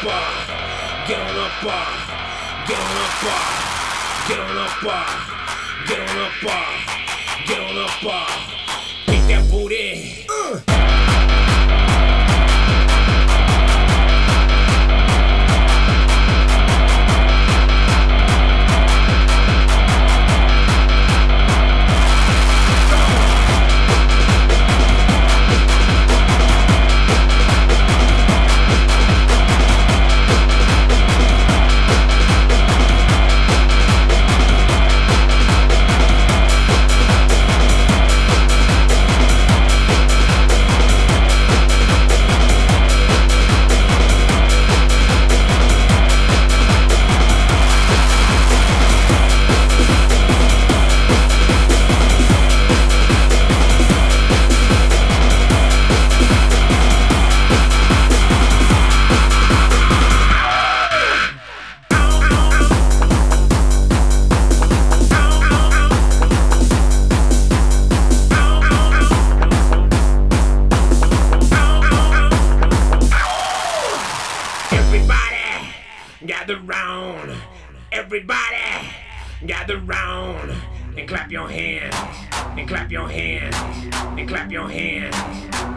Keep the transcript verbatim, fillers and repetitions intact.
bar, get on up bar, get on up bar, get on up bar, get on up bar, get on up bar, kick that booty. Uh. Gather round, everybody, gather round, and clap your hands, and clap your hands, and clap your hands.